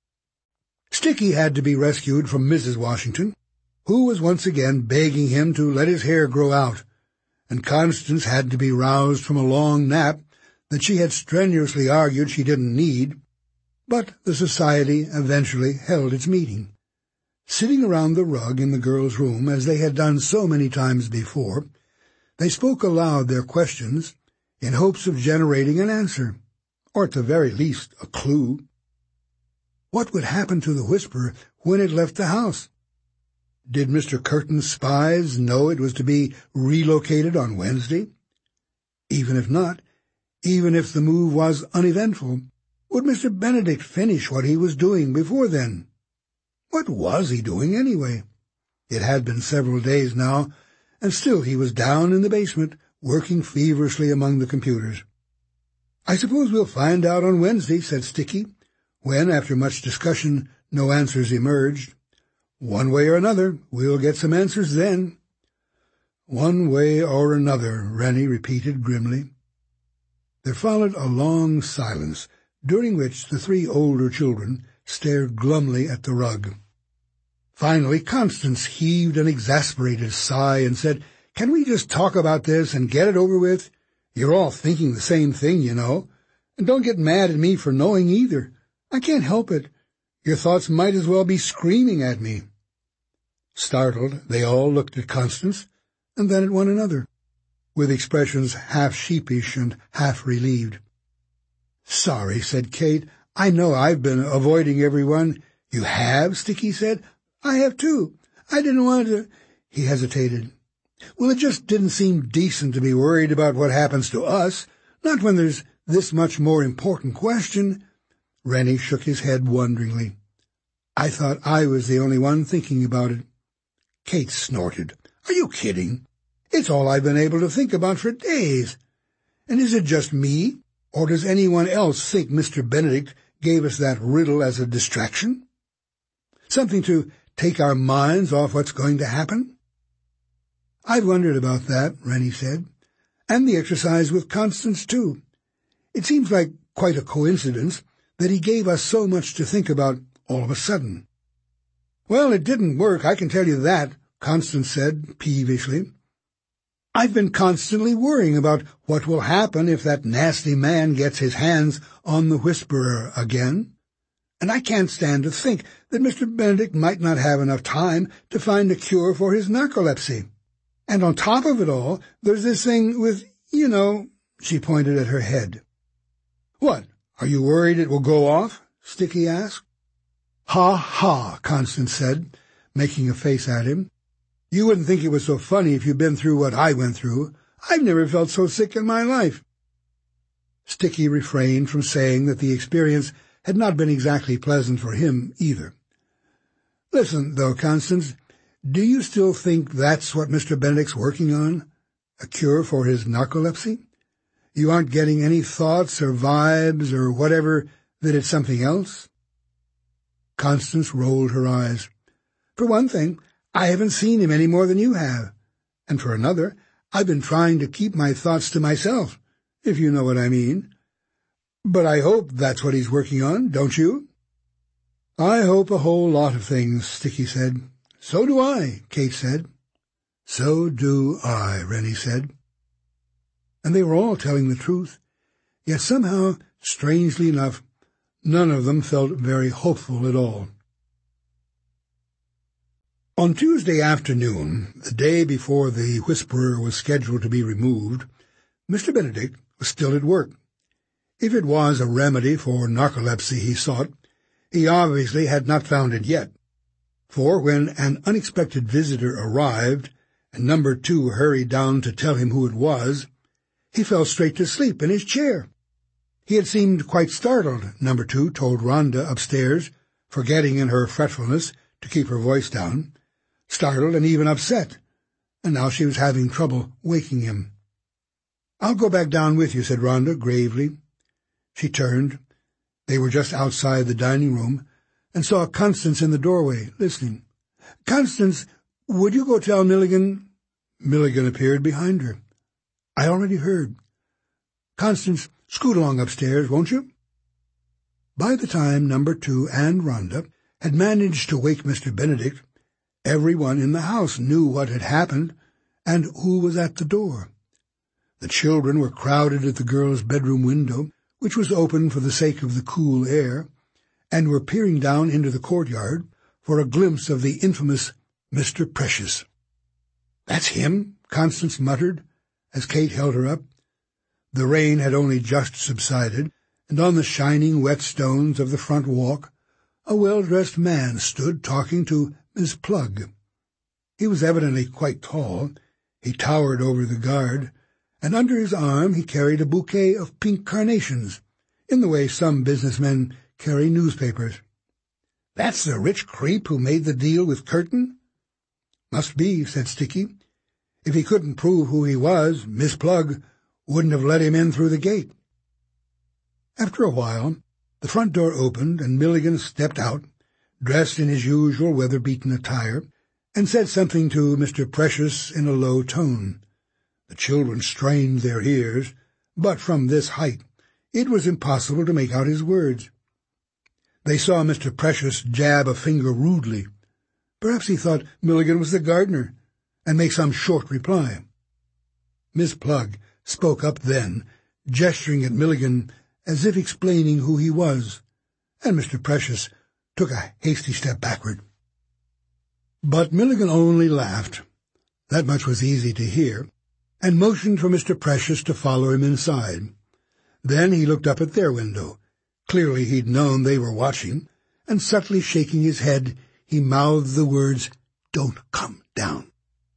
Sticky had to be rescued from Mrs. Washington, who was once again begging him to let his hair grow out, and Constance had to be roused from a long nap that she had strenuously argued she didn't need. But the society eventually held its meeting. Sitting around the rug in the girls' room, as they had done so many times before, they spoke aloud their questions in hopes of generating an answer, or at the very least a clue. What would happen to the Whisperer when it left the house? Did Mr. Curtin's spies know it was to be relocated on Wednesday? Even if not, even if the move was uneventful, would Mr. Benedict finish what he was doing before then? What was he doing, anyway? It had been several days now, and still he was down in the basement, working feverishly among the computers. "I suppose we'll find out on Wednesday," said Sticky, when, after much discussion, no answers emerged. "One way or another, we'll get some answers then." "One way or another," Rennie repeated grimly. There followed a long silence, during which the 3 older children stared glumly at the rug. Finally Constance heaved an exasperated sigh and said, "Can we just talk about this and get it over with? You're all thinking the same thing, you know. And don't get mad at me for knowing either. I can't help it. Your thoughts might as well be screaming at me." Startled, they all looked at Constance, and then at one another, with expressions half sheepish and half relieved. "Sorry," said Kate. "I know I've been avoiding everyone." "You have?" Sticky said. "I have too. I didn't want to—" He hesitated. "Well, it just didn't seem decent to be worried about what happens to us, not when there's this much more important question." Rennie shook his head wonderingly. "I thought I was the only one thinking about it." Kate snorted. "Are you kidding? It's all I've been able to think about for days. And is it just me, or does anyone else think Mr. Benedict gave us that riddle as a distraction? Something to take our minds off what's going to happen?" "I've wondered about that," Rennie said, "and the exercise with Constance, too. It seems like quite a coincidence that he gave us so much to think about all of a sudden." "Well, it didn't work, I can tell you that," Constance said peevishly. "I've been constantly worrying about what will happen if that nasty man gets his hands on the Whisperer again. And I can't stand to think that Mr. Benedict might not have enough time to find a cure for his narcolepsy. And on top of it all, there's this thing with, she pointed at her head. "What, are you worried it will go off?" Sticky asked. "Ha, ha," Constance said, making a face at him. "You wouldn't think it was so funny if you'd been through what I went through. I've never felt so sick in my life." Sticky refrained from saying that the experience had not been exactly pleasant for him either. "Listen, though, Constance, do you still think that's what Mr. Benedict's working on? A cure for his narcolepsy? You aren't getting any thoughts or vibes or whatever that it's something else?" Constance rolled her eyes. "For one thing, I haven't seen him any more than you have. And for another, I've been trying to keep my thoughts to myself, if you know what I mean. But I hope that's what he's working on, don't you?" "I hope a whole lot of things," Sticky said. "So do I," Kate said. "So do I," Rennie said. And they were all telling the truth, yet somehow, strangely enough, none of them felt very hopeful at all. On Tuesday afternoon, the day before the Whisperer was scheduled to be removed, Mr. Benedict was still at work. If it was a remedy for narcolepsy he sought, he obviously had not found it yet, for when an unexpected visitor arrived, and number 2 hurried down to tell him who it was, he fell straight to sleep in his chair. He had seemed quite startled, number 2 told Rhonda upstairs, forgetting in her fretfulness to keep her voice down, startled and even upset, and now she was having trouble waking him. "I'll go back down with you," said Rhonda gravely. She turned. They were just outside the dining room, and saw Constance in the doorway, listening. "Constance, would you go tell Milligan—" Milligan appeared behind her. "I already heard. Constance, scoot along upstairs, won't you?" By the time number 2 and Rhonda had managed to wake Mr. Benedict, everyone in the house knew what had happened and who was at the door. The children were crowded at the girl's bedroom window, which was open for the sake of the cool air, and were peering down into the courtyard for a glimpse of the infamous Mr. Precious. "That's him," Constance muttered, as Kate held her up. The rain had only just subsided, and on the shining wet stones of the front walk a well-dressed man stood talking to Miss Plug. He was evidently quite tall. He towered over the guard, and under his arm he carried a bouquet of pink carnations, in the way some businessmen carry newspapers. "That's the rich creep who made the deal with Curtin?" "Must be," said Sticky. "If he couldn't prove who he was, Miss Plug wouldn't have let him in through the gate." After a while, the front door opened, and Milligan stepped out, dressed in his usual weather-beaten attire, and said something to Mr. Precious in a low tone. The children strained their ears, but from this height it was impossible to make out his words. They saw Mr. Precious jab a finger rudely. Perhaps he thought Milligan was the gardener, and make some short reply. Miss Plug spoke up then, gesturing at Milligan as if explaining who he was, and Mr. Precious took a hasty step backward. But Milligan only laughed. That much was easy to hear, and motioned for Mr. Precious to follow him inside. Then he looked up at their window. Clearly he'd known they were watching, and subtly shaking his head, he mouthed the words, "Don't come down."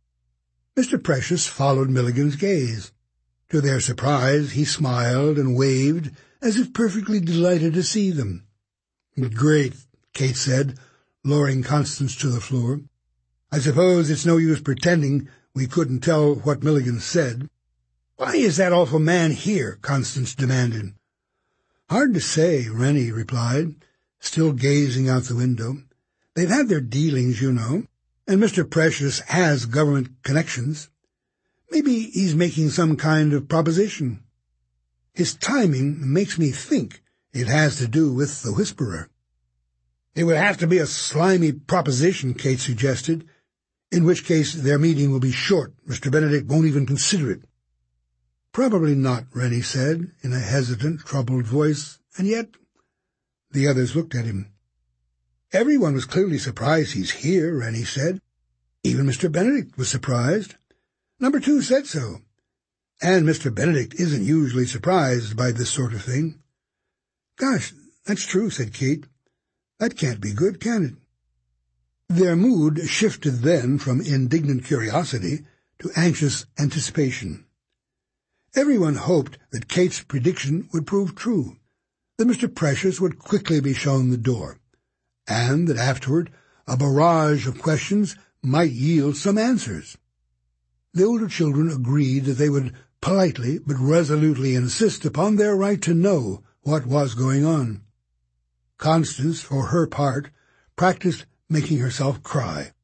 Mr. Precious followed Milligan's gaze. To their surprise, he smiled and waved as if perfectly delighted to see them. "Great," Kate said, lowering Constance to the floor. "I suppose it's no use pretending we couldn't tell what Milligan said." "Why is that awful man here?" Constance demanded. "Hard to say," Rennie replied, still gazing out the window. "They've had their dealings, you know, and Mr. Precious has government connections. Maybe he's making some kind of proposition. His timing makes me think it has to do with the Whisperer." "It would have to be a slimy proposition," Kate suggested, "in which case their meeting will be short. Mr. Benedict won't even consider it." "Probably not," Rennie said, in a hesitant, troubled voice, "and yet—" The others looked at him. "Everyone was clearly surprised he's here," Rennie said. "Even Mr. Benedict was surprised. Number 2 said so. And Mr. Benedict isn't usually surprised by this sort of thing." "Gosh, that's true," said Kate. "That can't be good, can it?" Their mood shifted then from indignant curiosity to anxious anticipation. Everyone hoped that Kate's prediction would prove true, that Mr. Precious would quickly be shown the door, and that afterward a barrage of questions might yield some answers. The older children agreed that they would politely but resolutely insist upon their right to know what was going on. Constance, for her part, practiced making herself cry.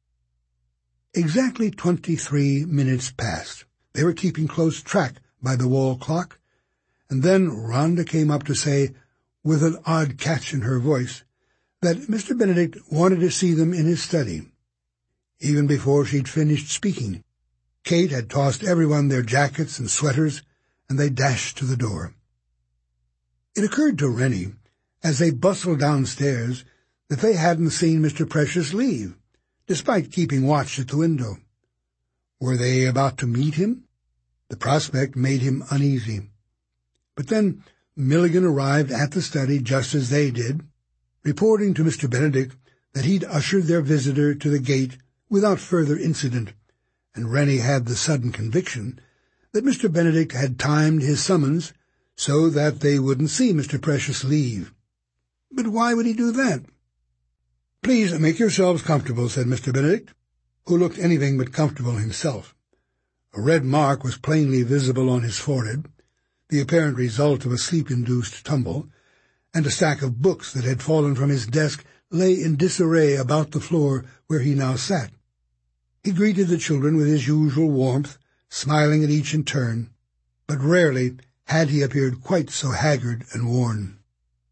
Exactly 23 minutes passed. They were keeping close track by the wall clock, and then Rhonda came up to say, with an odd catch in her voice, that Mr. Benedict wanted to see them in his study. Even before she'd finished speaking, Kate had tossed everyone their jackets and sweaters, and they dashed to the door. It occurred to Rennie, as they bustled downstairs, that they hadn't seen Mr. Precious leave, despite keeping watch at the window. Were they about to meet him? The prospect made him uneasy. But then Milligan arrived at the study just as they did, reporting to Mr. Benedict that he'd ushered their visitor to the gate without further incident, and Rennie had the sudden conviction that Mr. Benedict had timed his summons so that they wouldn't see Mr. Precious leave. But why would he do that? "Please make yourselves comfortable," said Mr. Benedict, who looked anything but comfortable himself. A red mark was plainly visible on his forehead, the apparent result of a sleep-induced tumble, and a stack of books that had fallen from his desk lay in disarray about the floor where he now sat. He greeted the children with his usual warmth, smiling at each in turn, but rarely had he appeared quite so haggard and worn.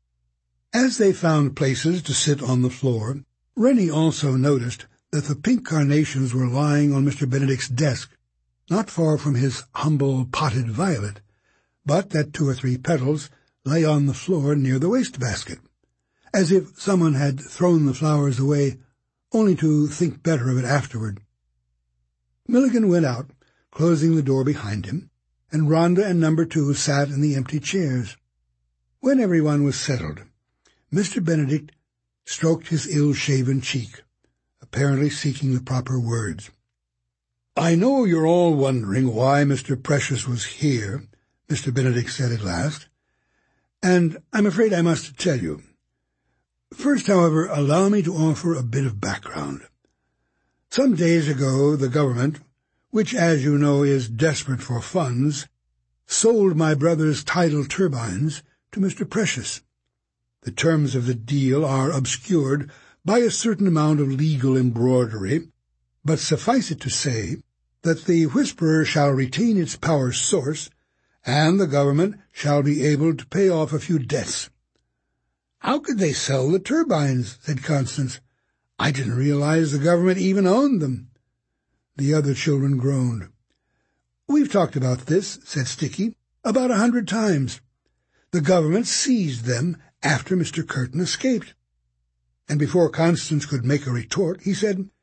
As they found places to sit on the floor, Rennie also noticed that the pink carnations were lying on Mr. Benedict's desk, not far from his humble potted violet, but that 2 or 3 petals lay on the floor near the wastebasket, as if someone had thrown the flowers away, only to think better of it afterward. Milligan went out, closing the door behind him, and Rhonda and number 2 sat in the empty chairs. When everyone was settled, Mr. Benedict stroked his ill-shaven cheek, apparently seeking the proper words. "I know you're all wondering why Mr. Precious was here," Mr. Benedict said at last, "and I'm afraid I must tell you. First, however, allow me to offer a bit of background. Some days ago the government, which, as you know, is desperate for funds, sold my brother's tidal turbines to Mr. Precious. The terms of the deal are obscured by a certain amount of legal embroidery, but suffice it to say that the Whisperer shall retain its power source, and the government shall be able to pay off a few debts." "How could they sell the turbines?" said Constance. "I didn't realize the government even owned them." The other children groaned. "We've talked about this," said Sticky, "about 100 times. The government seized them after Mr. Curtin escaped." And before Constance could make a retort, he said,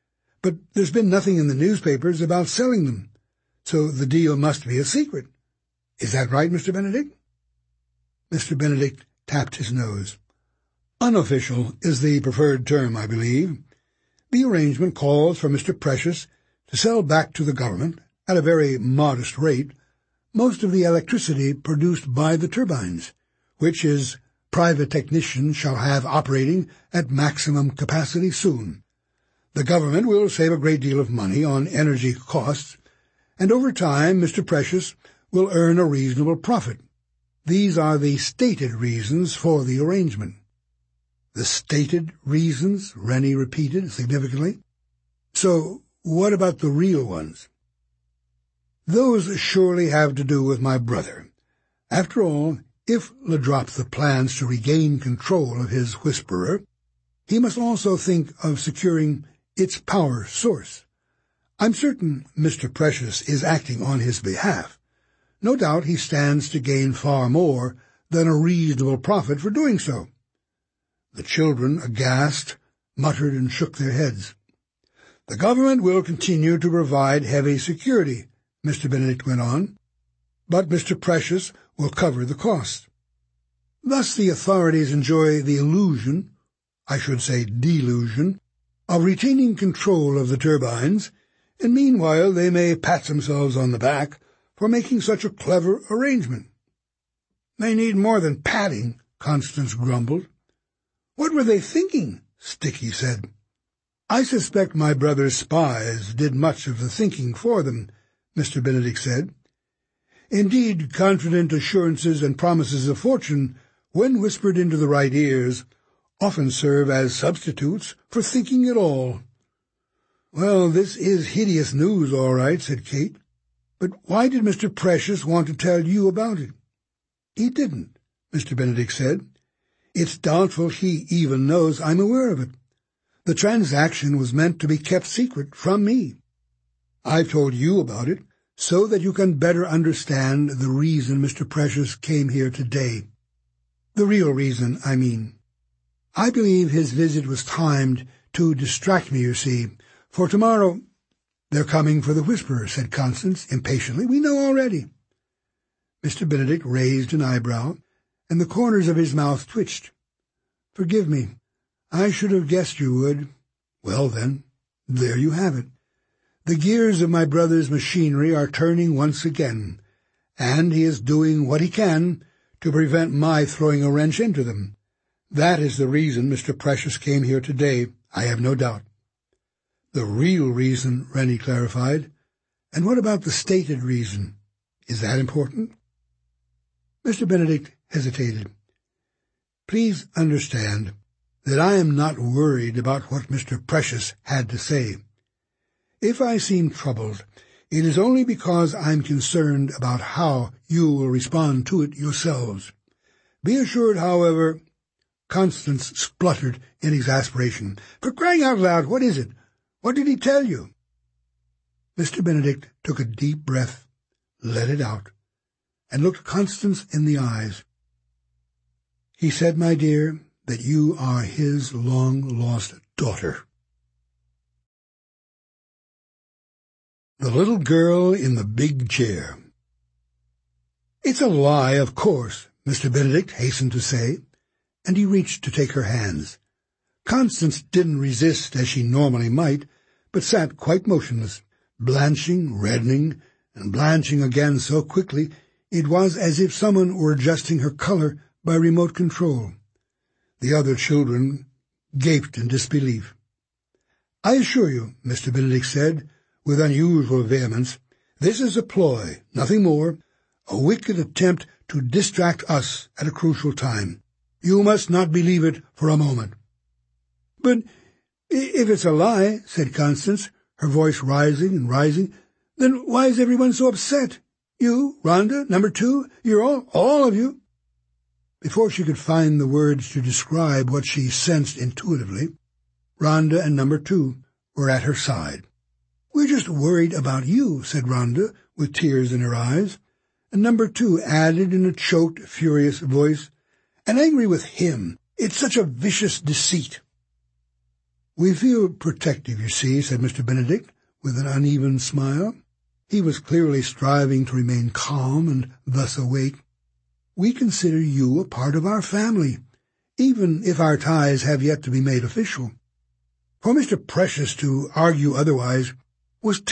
But there's been nothing in the newspapers about selling them, so the deal must be a secret. Is that right, Mr. Benedict?" Mr. Benedict tapped his nose. "Unofficial is the preferred term, I believe. The arrangement calls for Mr. Precious to sell back to the government, at a very modest rate, most of the electricity produced by the turbines, which his private technicians shall have operating at maximum capacity soon. The government will save a great deal of money on energy costs, and over time Mr. Precious will earn a reasonable profit. These are the stated reasons for the arrangement." "The stated reasons?" Rennie repeated significantly. "So what about the real ones?" "Those surely have to do with my brother. After all, if Ladroptha plans to regain control of his Whisperer, he must also think of securing its power source. I'm certain Mr. Precious is acting on his behalf. No doubt he stands to gain far more than a reasonable profit for doing so." The children, aghast, muttered and shook their heads. "The government will continue to provide heavy security," Mr. Benedict went on, "but Mr. Precious will cover the cost. Thus the authorities enjoy the illusion, I should say delusion, of retaining control of the turbines, and meanwhile they may pat themselves on the back for making such a clever arrangement." "They need more than patting," Constance grumbled. "What were they thinking?" Sticky said. "I suspect my brother's spies did much of the thinking for them," Mr. Benedict said. "Indeed, confident assurances and promises of fortune, when whispered into the right ears, often serve as substitutes for thinking at all." "Well, this is hideous news, all right," said Kate. "But why did Mr. Precious want to tell you about it?" "He didn't," Mr. Benedict said. "It's doubtful he even knows I'm aware of it. The transaction was meant to be kept secret from me. I've told you about it so that you can better understand the reason Mr. Precious came here today. The real reason, I mean. I believe his visit was timed to distract me, you see, for tomorrow—" "They're coming for the Whisperer," said Constance impatiently. "We know already." Mr. Benedict raised an eyebrow, and the corners of his mouth twitched. "Forgive me. I should have guessed you would. Well, then, there you have it. The gears of my brother's machinery are turning once again, and he is doing what he can to prevent my throwing a wrench into them. That is the reason Mr. Precious came here today, I have no doubt." "The real reason," Rennie clarified. "And what about the stated reason? Is that important?" Mr. Benedict hesitated. "Please understand that I am not worried about what Mr. Precious had to say. If I seem troubled, it is only because I'm concerned about how you will respond to it yourselves. Be assured, however—" Constance spluttered in exasperation. "For crying out loud, what is it? What did he tell you?" Mr. Benedict took a deep breath, let it out, and looked Constance in the eyes. "He said, my dear, that you are his long-lost daughter." The Little Girl in the Big Chair. "It's a lie, of course," Mr. Benedict hastened to say, and he reached to take her hands. Constance didn't resist as she normally might, but sat quite motionless, blanching, reddening, and blanching again so quickly it was as if someone were adjusting her color by remote control. The other children gaped in disbelief. "I assure you," Mr. Benedict said, with unusual vehemence, "this is a ploy, nothing more, a wicked attempt to distract us at a crucial time. You must not believe it for a moment." "But if it's a lie," said Constance, her voice rising and rising, "then why is everyone so upset? You, Rhonda, number 2, you're all of you." Before she could find the words to describe what she sensed intuitively, Rhonda and number 2 were at her side. "We're just worried about you," said Rhonda, with tears in her eyes, and number 2 added in a choked, furious voice, "And angry with him. It's such a vicious deceit." "We feel protective, you see," said Mr. Benedict, with an uneven smile. He was clearly striving to remain calm and thus awake. "We consider you a part of our family, even if our ties have yet to be made official." For Mr. Precious to argue otherwise was